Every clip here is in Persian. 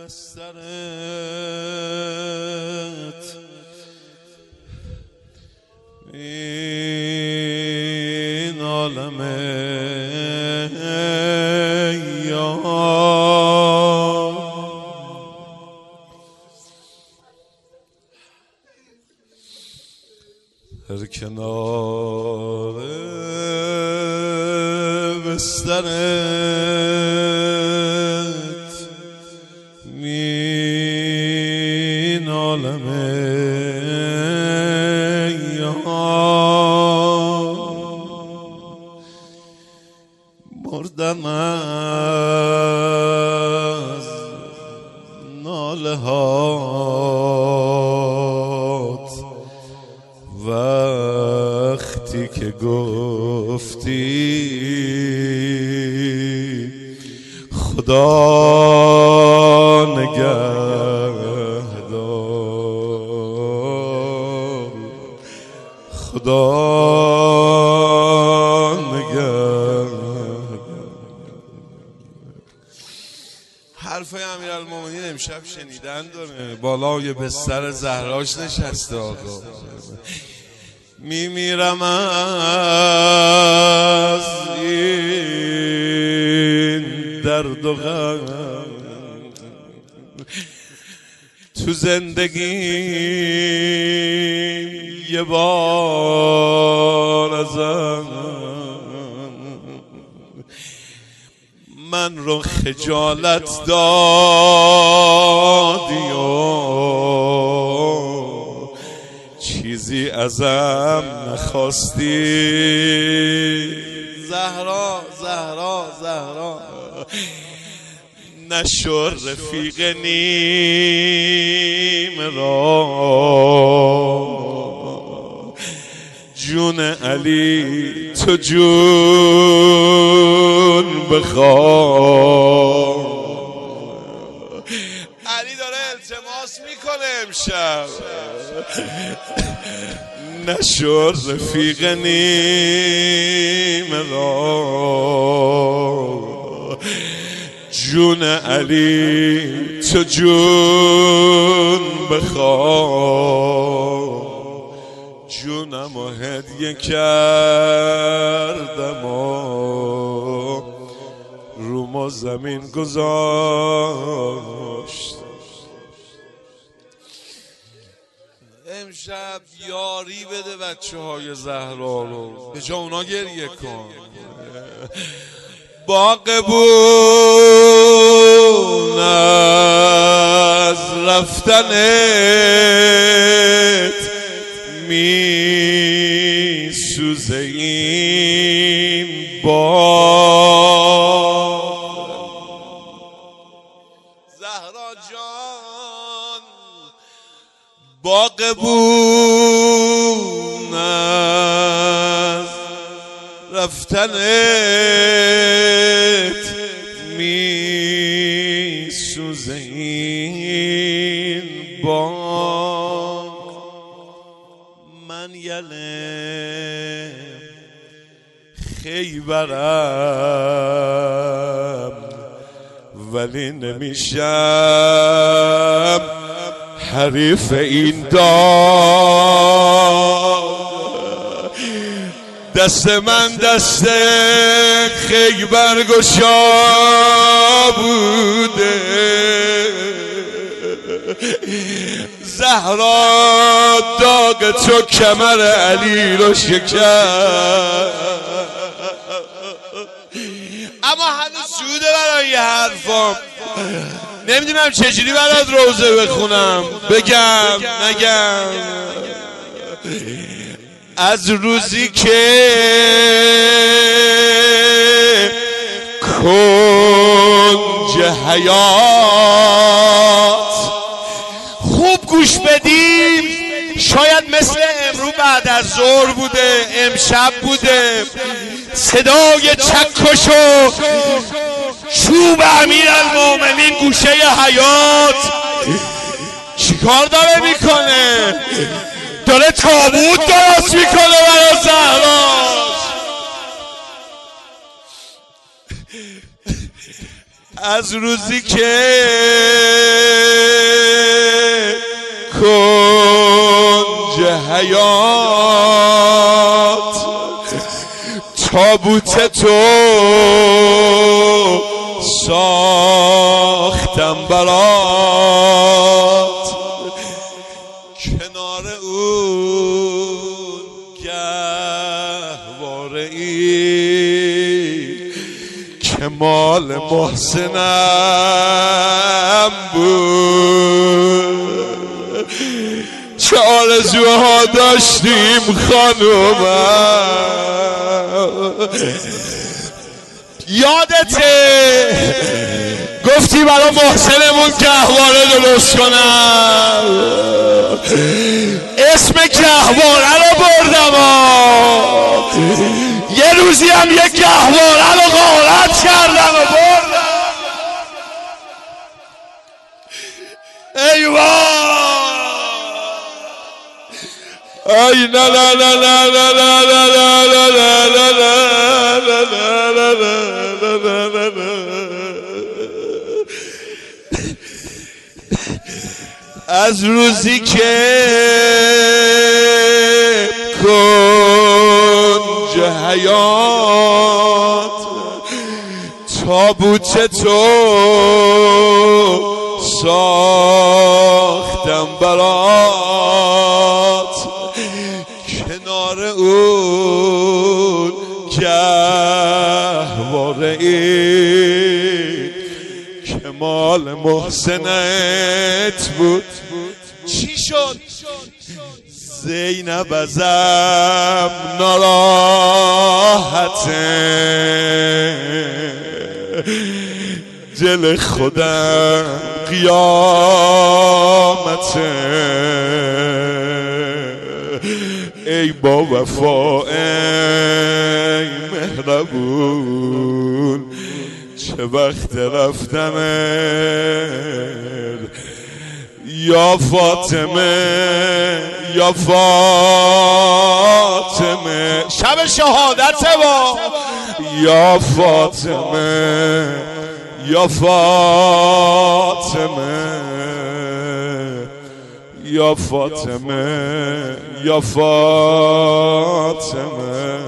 بسترت این عالم در کنار بسترت این عالم مردم از ناله هات وقتی که گفتی خدا نگهدار خدا حرفای امیرالمومنین امشب شنیدن داره. بالای بستر زهراش نشسته آقا. میمیرم از این درد و غم تو زندگی یه بار ازم من رو خجالت دادی و چیزی ازم نخواستی. زهرا زهرا زهرا نشو رفیق نیم را جون علی تو جون بخواه. علی داره التماس میکنه امشب نشو رفیق نیم را جون علی تو جون بخواه. جونم و هدیه کردم و روم زمین گذاشت. امشب یاری بده بچه های زهرا رو، به جا اونا گریه کن. باغبون از رفتنت می سوزه این باغ. زهرا جان باغبون از رفتنت می سوزه این باغ. من یله خیبرم ولی نمیشم حریف این داغ. دست من دست خیبرگشا بوده. زهرا داغ تو کمر علی رو شکست. اما هنوز سوده برای یه حرفام. نمیدونم چجوری برات روزه بخونم، بگم نگم. از روزی که کنج حیات خوب گوش بدیم، شاید مثل امرو بعد از ظهر بوده، امشب بوده، صدای چکش و چوب امیرالمومنین گوشه حیات چیکار داره میکنه؟ داره تابوت درست میکنه برای زهراش. از روزی که کنج حیات تابوت تو ساختم برات، کنار اون گهواره ای که مال محسنم بود. چه آرزوها داشتیم خانومم، یادته گفتی برای محسنمون گهواره درست کنم، اسم گهواره رو بردم یه روزی هم یه گهواره رو غارت کردم و بردم. ایوان ای نه نه نه نه نه نه نه نه نه. از روزی که کنج حیات تابوت تو ساختم برات، کنار اون گهواره ای که مال محسنت بود. چی شد؟ زینب ازم ناراحته، دل خودم قیامته، ای با وفا ای مهربون چه وقت رفتمت یا فاطمه یا فاطمه، شب شهادت با یا فاطمه یا فاطمه یا فاطمه یا فاطمه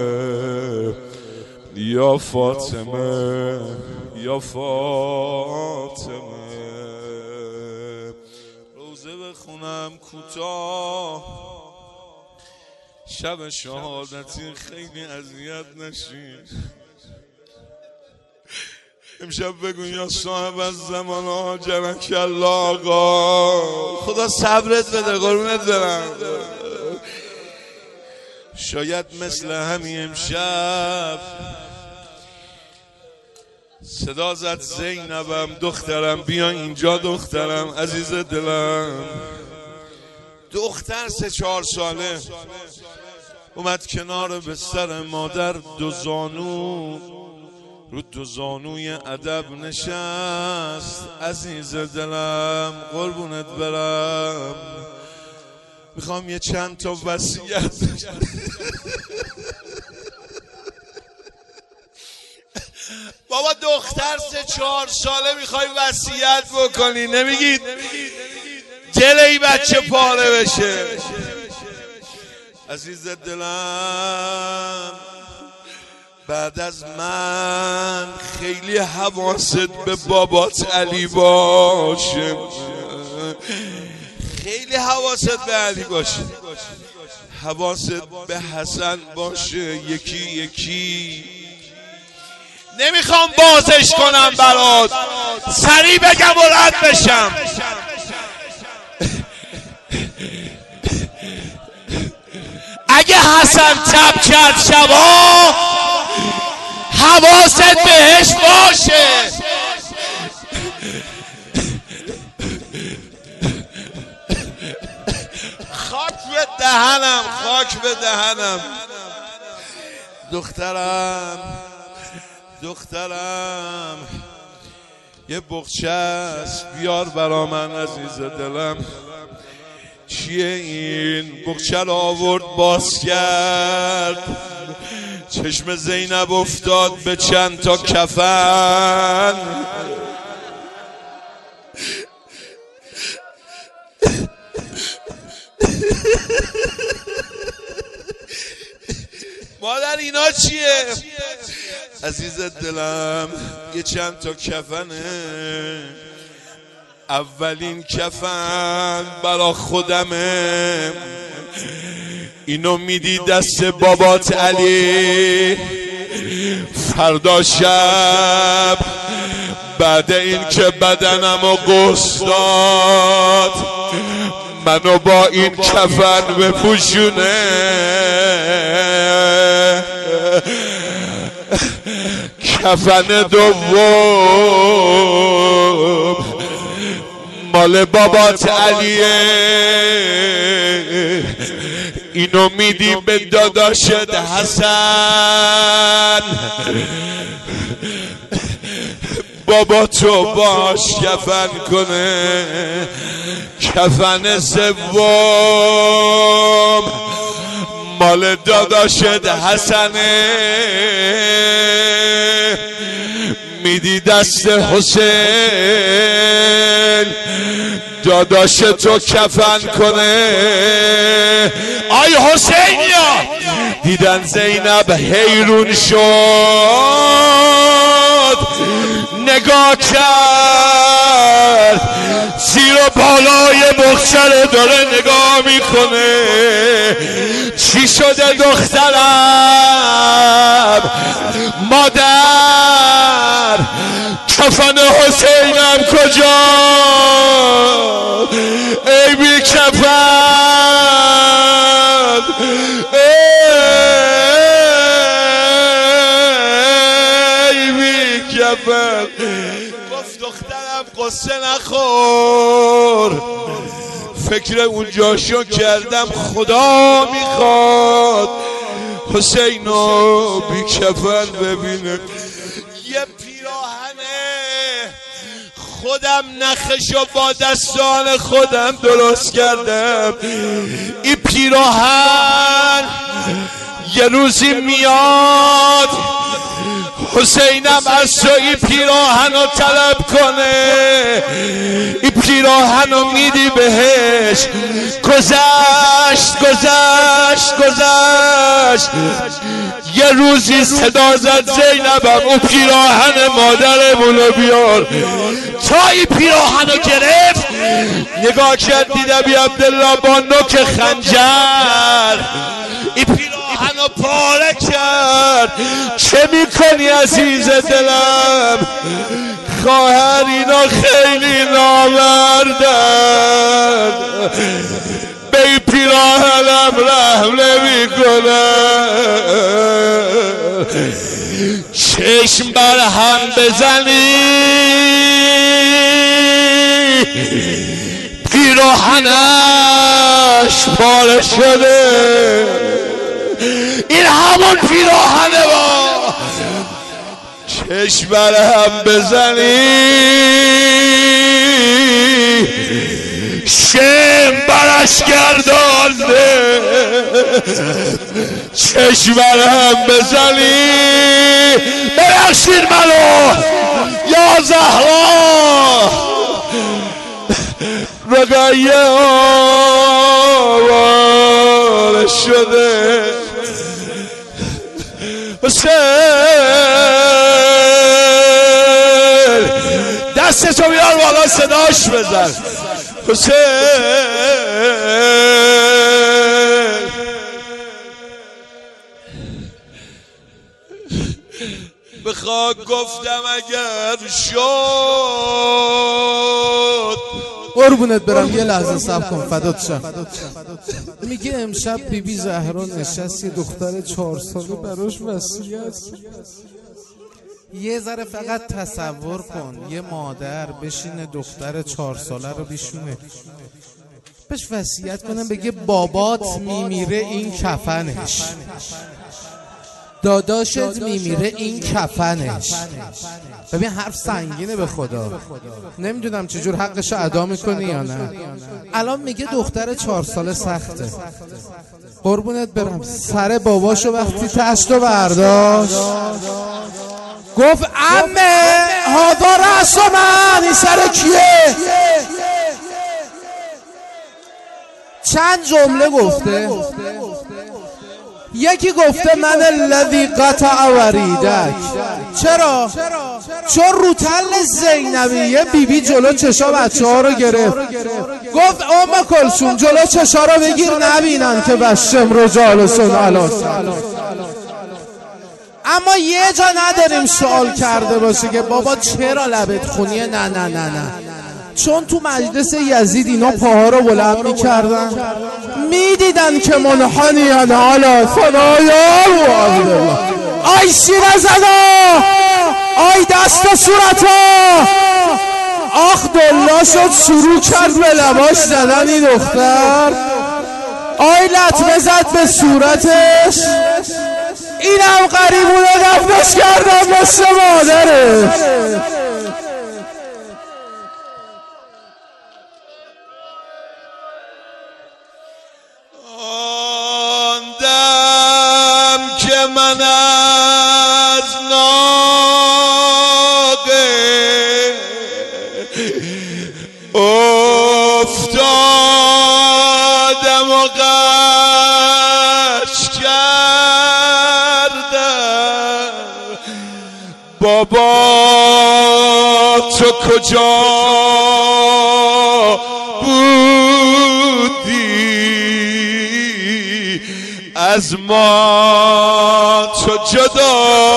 یا فاطمه یا فاطمه. روزه بخونم کوتاه، شب شهادتی خیلی اذیت نشین. امشب بگو یا صاحب از زمان ها جرک الله آقا، خدا صبرت بده قربونت برم. شاید مثل همین امشب صدا زد زینبم دخترم بیا اینجا دخترم عزیز دلم. دختر 3-4 ساله اومد کنار بستر مادر، دو زانو رو دو زانوی ادب نشست. عزیز دلم قربونت برم، میخوام یه چند تا وصیت بابا دختر 3-4 ساله میخوای وصیت بکنی، نمیگید دل ای بچه پاره بشه. عزیز دلم بعد از من خیلی حواست به بابات علی باشه، خیلی حواست به علی باشه، حواست به حسن باشه یکی یکی. نمیخوام بازش کنم برات، سریع بگم و رد بشم. اگه حسن تب کرد شبا حواست بهش باشه. خاک به دهنم، خاک به دهنم. دخترم یه بغچه است بیار برا من عزیز دلم. چیه این؟ بغچه رو آورد باز کرد، چشم زینب افتاد به چند تا کفن، مادر اینا چیه؟ عزیز دلم یه چند تا کفنه، اولین کفن برا خودمه، اینو میدی دست بابات علی، فردا شب بعد این که بدنمو غسل داد منو با این کفن بپوشونه، کفن دوم مال بابات علیه، اینو میدی به داداشت حسن، بابا تو باش کفن کنه، کفن سوم مال داداشت حسنه، میدی دست حسین داداش تو کفن کنه. آی حسین یا دیدن زینب حیرون شد، نگاه کرد زیر و بالای بخشره داره نگاه میکنه، چی شده دخترم؟ مادر کفن حسینم کجا؟ ای بی کفن، ای بی کفن. گفت دخترم قصه نخور، فکر اونجاشو کردم خدا میخواد حسینو بی کفن ببینه. یه پیراهنه خودم نخشو با دستان خودم درست کردم، این پیراهن یه روزی میاد حسینم از تو این پیراهن رو طلب کنه، این پیراهن رو میدی بهش. گذشت گذشت گذشت، یه روزی صدا زد زینبم اون پیراهن مادرمونو بیار. تا این پیراهن رو گرفت نگاه کرد دید ابی عبدالله با نوک خنجر این پیراهن رو پاره کرد. چه میکنی عزیز دلم؟ خواهر اینا خیلی نامردن، به این پیراهنم رحم نمیکنن. چشم بر هم بزنی پیراهنش پاره شده، این همون پیراهنه با. چشم بر هم بزنی شم برش گردانده، چشم بر هم بزنی. ببخشید منو یا زهرا، رقیه آواره شده. حسین دستشو بیار بالا صداش بزن. حسین به خاک گفتم اگر شد. قربونت برم یه لحظه صبر کن فدات شم. میگه امشب بیبی زهرا نشست یه دختر 4 ساله براش وصیت. یه ذره فقط تصور کن یه مادر بشینه دختر 4 ساله رو بیشونه بهش وصیت کنم بگه بابات میمیره این کفنش. داداشت میمیره این کفنش. ببین حرف سنگینه به خدا، نمیدونم چجور حقش ادا میکنی یا نه. الان میگه دختر 4 ساله سخته. قربونت برم، سر باباشو وقتی تشتو برداشت گفت عمه هادا رأس من، این سر کیه؟ چند جمله گفته. یکی گفته من الذی قطع وریدک. چرا؟ چون رو تل زینبیه بیبی جلو چشا بچه ها رو گرفت، گفت ام کلثوم جلو چشا رو بگیر نبینن که بشم رجالسون علی سلام. اما یه جا نداریم سوال کرده باشه که بابا چرا لبت خونیه. نه نه نه نه، چون تو مجلس یزید اینا پاها رو بلند میکردن، میدیدن که منحنیان علی ثنایا. آی سینه زدا، آی دست و صورتا. آخ دلا شد شروع کرد به لباش زدن این دختر. آی لطمه زد به صورتش. اینم قریبونه دفنش کردن مثل مادرش. که من از ناقه افتادم و غش کردم. بابا تو کجا از ما تو جدا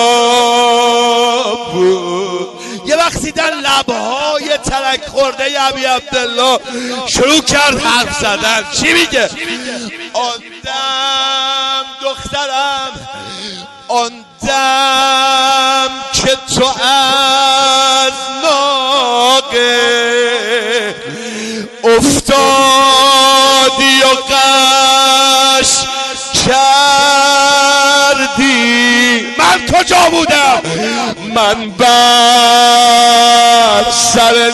بود. یه وقتی در لبهای ترک خورده ابی عبدالله شروع کرد حرف زدن. چی میگه؟ آن دم دخترم، آن دم که تو از ناقه افتادی و قش کردی. من کجا بودم؟ من بر سر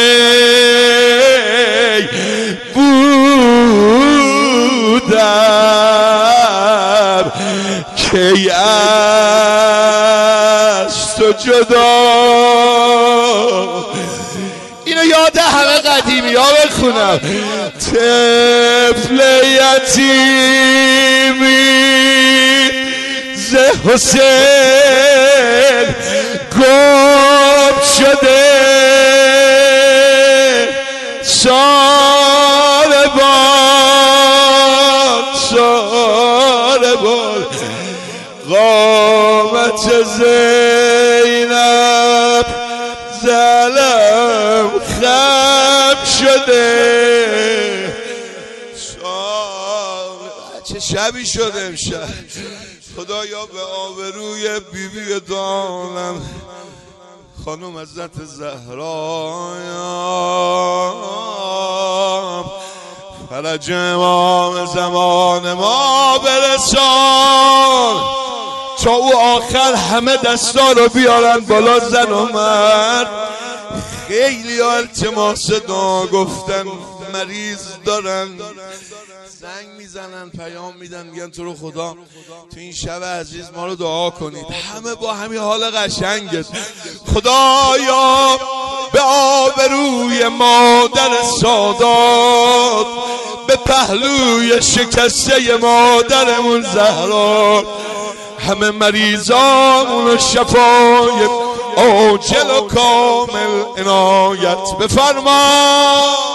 نی بودم که از تو جدا. اینو یاد همه قدیمی ها بخونم. طفل یتیمی ز حسین گم شده ساربان قامت زینب زلم خم شده. چه شبی شده امشب. خدایا به آبروی بیبی دانم خانم حضرت زهرا فرج امام زمان ما برسان تا او آخر همه دستا رو بیارن بالا، زن و مرد. خیلی التماس دعا گفتن، مریض دارن، زنگ میزنن، پیام میدن، میگن تو رو خدا تو این شب عزیز ما رو دعا کنید. همه با همین حال قشنگت. خدایا به آبروی مادر سادات، به پهلوی شکسته مادرمون زهرا، همه مریضامون شفای عاجل و کامل عنایت بفرما.